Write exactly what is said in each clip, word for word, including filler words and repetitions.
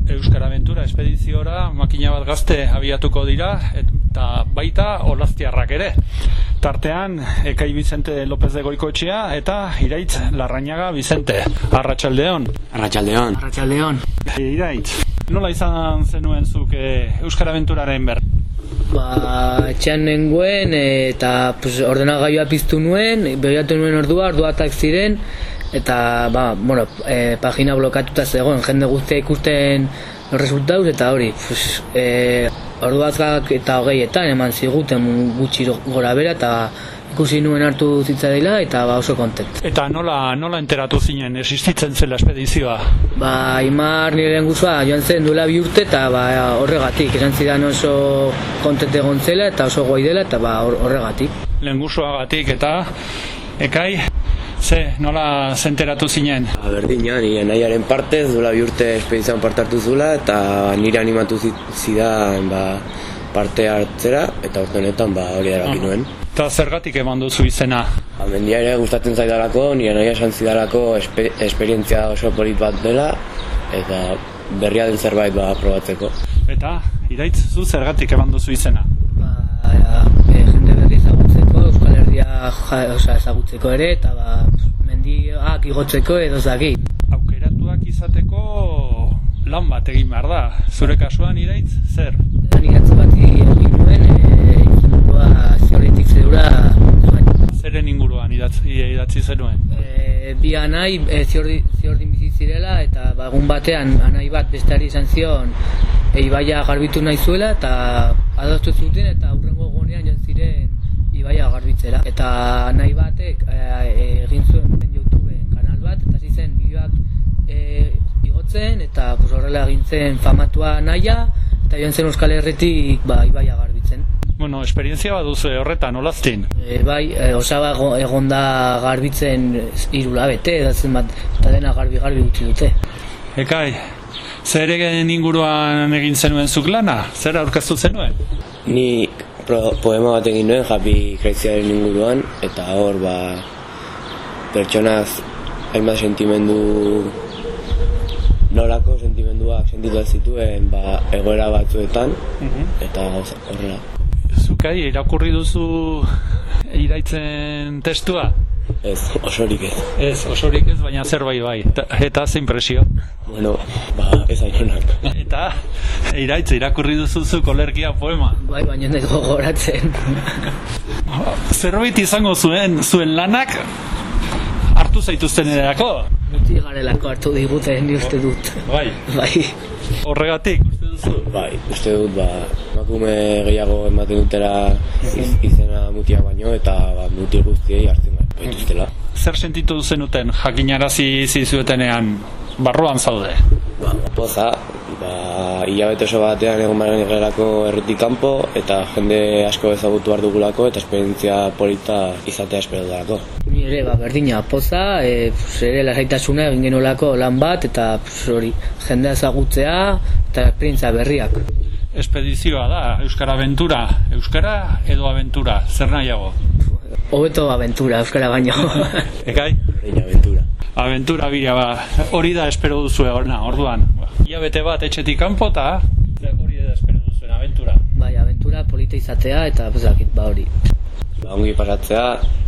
Euskara Aventura espediziora makina bat gazte abiatuko dira, eta baita olaztiarrak ere. Tartean, Ekai Vicente López de Goikoetxea eta Iraitz Larrañaga Vicente. Arratsaldeon. Arratsaldeon. Arratsaldeon. Iraitz, nola izan zenuen zuk Euskara Aventuraren ber? Ba, etxean nengoen eta pues, ordenagailua piztu nuen, begiratu nuen ordua, orduatak ziren, eta ba, bueno, e, pagina blokatuta zegoen, jende guztia ikusten los resultados, eta hori, pues, e, orduatzak eta hogeietan eman ziguten gutxi gora bera, eta ikusi nuen hartu zitzadeila, eta ba, oso kontent. Eta nola, nola enteratu zinen, existitzen zela espedizioa? Ba, Aimar nire lehengusua joan zen duela bi urte, eta ba, horregatik, esan zidan oso kontent egon zela, eta oso goi dela, eta ba, horregatik. Lehengusuagatik, eta Ekai, ze, nola zenteratu zinen? Ba, berdina, nire nahiaren partez, duela bi urte espedizioan parte hartu zula, eta nire animatu zidan ba, parte hartzera, eta urte honetan ba, hori erabaki nuen. Eta zergatik eman duzu izena? Ba, mendia ere gustatzen zaidalako, nire nahia esan zidalako espe, esperientzia oso polit bat dela, eta berria den zerbait ba, probatzeko. Eta, Iraitz, zu zergatik eman duzu izena? Ba, e, jende berri ezagutzeko, Euskal Herria ja, oza, ezagutzeko ere, eta ba, mendiak igotzeko edo zaki. Aukeratuak izateko lan bat egin behar da. Zure kasuan, Iraitz, zer? Edan iratzi bat egin nuen, e, izangoa ziorritik zedura zuen. Zeren inguruan idatzi, idatzi zenuen? E, bi anai e, ziordi, ziordin bizi zirela, eta ba, egun batean anai bat besteari izan zion e, ibaia garbitu nahi zuela, eta adostu zuten, eta hurrengo egunean joan ziren ibaia garbitzera. Eta anai batek e, egin zuen YouTubeen kanal bat, eta zizen bideoak e, igotzen, eta pues, horrela egin zen famatua naia, eta joan zen Euskal Herritik ba, ibaia garbitzen. Bueno, esperientzia bat duzu horretan, olaztin? E, bai, e, osaba egon da garbitzen irulabete, edatzen bat, eta dena garbi-garbi utzi dute. Ekai, zer egen inguruan egin zenuen zuk lana? Zer aurkeztu zenuen? Ni pro, poema bat egin nuen, Happy Crazyaren inguruan, eta hor, ba, pertsonaz hainbat sentimendu, nolako sentimenduak sentitu zituen ba, egoera batzuetan, uh-huh. eta horrela. Zukai, irakurri duzu Iraitzen testua? Ez, osorik ez. Ez, osorik ez, baina zerbait bai. Eta, eta zein presio? Bueno, ba, ez ainonak. Eta, Iraitz, irakurri duzu zu kolergia poema? Bai, baina ez gogoratzen. Zerbait izango zuen, zuen lanak hartu zaituzten erako? Muti garelako hartu diguten, ni uste dut. Bai. Bai. Horregatik, uste duzu? Bai, uste dut, ba, emakume gehiago ematen dutera iz, izena mutia baino, eta ba, muti guztiei hartzen baituztela. Zer sentitu zenuten jakinarazi zizuetenean barruan zaude? Ba, poza, ba, hilabete oso batean egon baren egerako herritik kanpo, eta jende asko ezagutu behar dugulako, eta esperientzia polita izatea espero dugulako. Ni ere, ba, berdina, poza, e, pues, ere lasaitasuna egin genolako lan bat, eta pues, hori, jendea ezagutzea, eta esperientzia berriak. Espedizioa da, Euskara Aventura. Euskara edo Aventura, zer nahiago? Hobeto Aventura, Euskara baino. Ekai? Berdina, Aventura. Aventura bila, ba, hori da espero duzu egorna, orduan. Ilabete bat etxetik kanpo, eta hori da espero duzuen, Aventura. Bai, Aventura polita izatea, eta bezakit, ba hori. Ba, ongi pasatzea,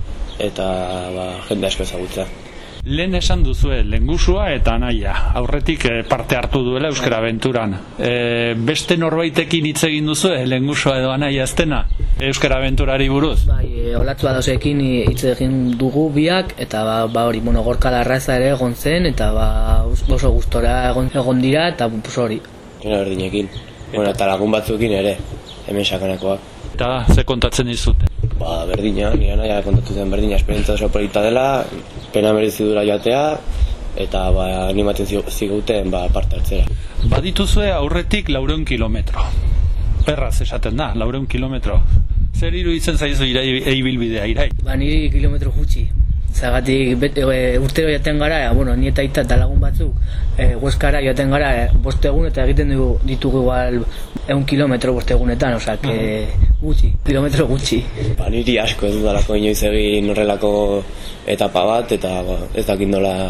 eta ba, jende asko ezagutzea. Lehen esan duzue, lehengusua eta anaia, aurretik parte hartu duela Euskara Aventuran. E, beste norbaitekin hitz egin duzue, lehengusua edo anaia ez dena, Euskara Aventurari buruz? Bai, e, Olatzu Adosekin hitz egin dugu biak, eta ba, ba hori, bueno, Gorka Larraza ere egon zen, eta ba, oso gustora egon, egon dira, eta pues hori. Gena berdinekin, bueno, eta lagun batzuekin ere, hemen sakanakoak. Eta ze kontatzen dizute? Ba, berdina, nire nahi kontatu zen berdina, esperientzia oso polita dela, pena merezi dura joatea, eta ba, animatzen ziguten ba, parte hartzera. Badituzue aurretik laurehun kilometro. Perraz esaten da, laurehun kilometro. Zer iruditzen zaizu ibilbidea, Irai? Ba, niri kilometro gutxi. Zagatik bete, e, urtero jaten gara, e, bueno, ni eta ita eta lagun batzuk e, Hueskara jaten gara e, bost egun eta egiten dugu, ditugu igual egun kilometro bost egunetan, oza, que gutxi, kilometro gutxi. Ba, niri asko ez dudalako inoiz egin horrelako etapa bat, eta ba, ez dakit nola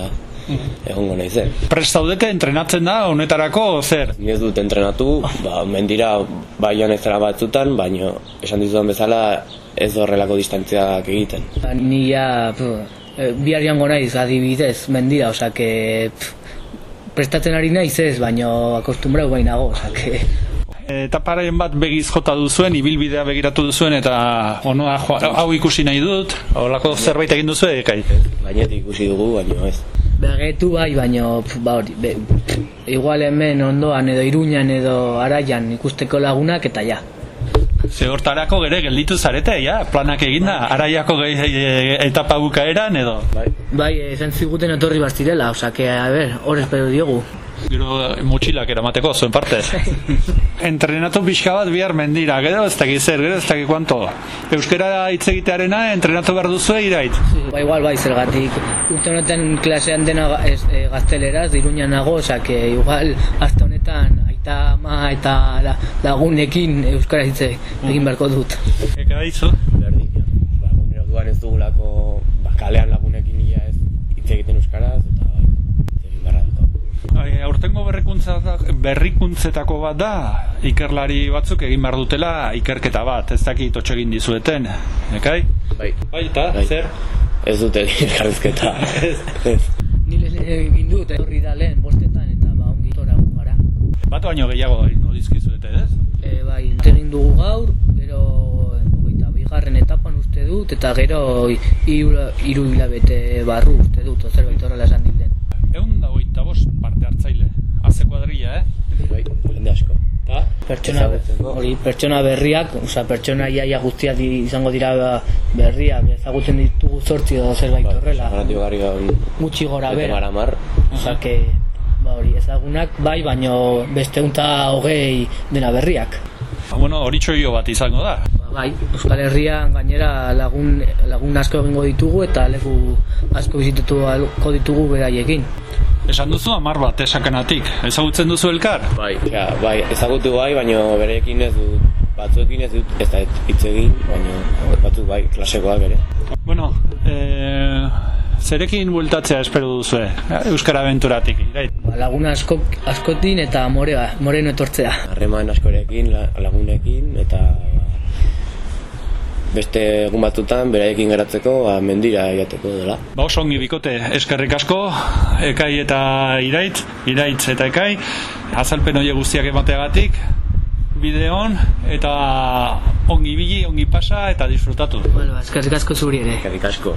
egongo naizen. Prest zaudete entrenatzen da honetarako zer? Ni ez dut entrenatu, ba, mendira bai joan ezera batzutan, baina esan dizudan bezala ez horrelako distantziak egiten. Ni ja bihar joango naiz adibidez mendira, osea que prestatzen ari naiz ez, baina akostumbrau bainago, osea que etaparen bat begiz jota duzuen, ibilbidea begiratu duzuen eta onoa hau ikusi nahi dut, holako zerbait egin duzu ekai? Gainetik ikusi dugu, baina ez. Begetu bai, baina ba hori, igual hemen ondoan edo Iruñan edo Araian ikusteko lagunak eta ja. Ze hortarako gere gelditu zarete, ja, planak eginda, Araiako etapa bukaeran edo? Bai, bai, esan ziguten etorri bastirela, osea que, a ver, hor espero diogu. Gero motxilak eramateko, zuen partez. Entrenatu pixka bat bihar mendira, gero ez dakit zer, gero ez dakit kuanto. Euskara hitz egitearena entrenatu behar duzu Iraitz? Ba, igual bai, zergatik. Urte honetan klasean dena ez, e, gazteleraz, Iruñan nago, osea que igual hasta honetan aita ama eta lagunekin euskara hitz egin beharko dut. Eka dizu? Berdin, ja. Ba, gunero duan ez dugulako, ba, kalean lagunekin ia ez hitz egiten euskaraz, eta bai, egin beharra dut. Aurtengo berrikuntzetako bat da, ikerlari batzuk egin behar dutela ikerketa bat, ez dakit otxe egin dizueten, ekai? Bai. Bai, eta, bai. Zer? Ez dute ikerketa. Ni lehen egin dut, horri da lehen, bostetan, eta ba, ongi tora gara. Bat baino gehiago egin dizkizuete, ez? E, bai, egin dugu gaur, gero hogeita bigarren etapan uste dut, eta gero hiru hilabete barru uste dut, zerbait horrela esan dilen. Egun da hogeita bost parte hartzaile, haze kuadrilla, eh? Bai, jende asko. Ta? Pertsona, hori, pertsona berriak, oza, pertsona iaia guztiak izango dira berriak, ezagutzen ditugu zortzi edo zerbait horrela. Gutxi gora bera. Oza, que, ba hori, ezagunak, bai, baino beste unta hogei dena berriak. Bueno, hori txoio bat izango da. Bai, Euskal Herrian gainera lagun, lagun asko egingo ditugu eta leku asko bizituko ditugu beraiekin. Esan duzu hamar bat esakanatik, ezagutzen duzu elkar? Bai, ja, bai, ezagutu bai, baina bereekin ez dut, batzuekin ez dut, ez da hitz egin, baina batzuk bai, klasekoak ere. Bueno, eh, zerekin bueltatzea espero duzu, Euskara Abenturatik, Irait? Ba, lagun asko, askotin eta more, moreno etortzea. Harreman askorekin, lagunekin, eta beste egun batzutan beraiekin geratzeko ba, mendira egiteko dela. Ba oso ongi bikote, eskerrik asko, Ekai eta Iraitz, Iraitz eta Ekai, azalpen horiek guztiak emateagatik, bideon, eta ongi bili, ongi pasa eta disfrutatu. Bueno, eskerrik asko zuri ere. Eskerrik asko.